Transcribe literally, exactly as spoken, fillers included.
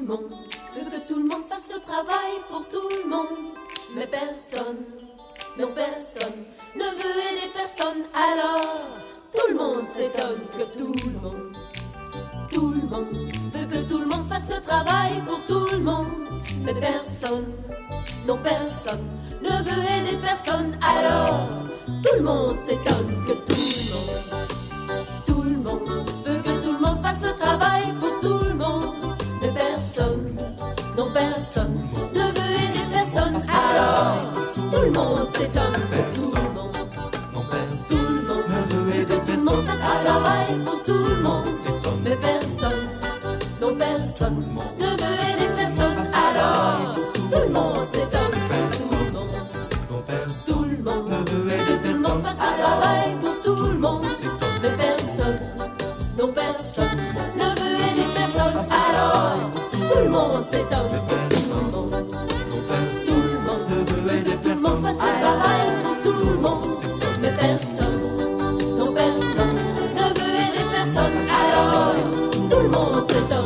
le monde veut que tout le monde fasse le travail pour tout le monde. Mais personne, non personne, ne veut aider personne. Alors tout le monde s'étonne que tout le monde, tout le monde veut que tout le monde fasse le travail pour tout le monde. Mais personne, non personne, ne veut aider personne. Alors tout le monde s'étonne que tout le monde, tout le monde veut que tout le monde fasse le travail pour tout le monde. Mais personne, non personne, ne veut aider personne. Alors tout le monde s'étonne que tout le monde, tout le monde veut que tout le monde fasse le travail pour tout le monde. Mais personne, non personne, ne veut aider personne. Alors tout le monde s'étonne que tout le monde, tout le monde veut que tout le monde fasse le travail pour tout le monde. Mais personne, non personne, ne veut aider personne. Alors tout le monde s'étonne que tout le monde, tout le monde veut que tout le monde fasse le travail pour tout le monde. Mais personne, non personne, ne veut aider personne. Alors tout le monde s'étonne.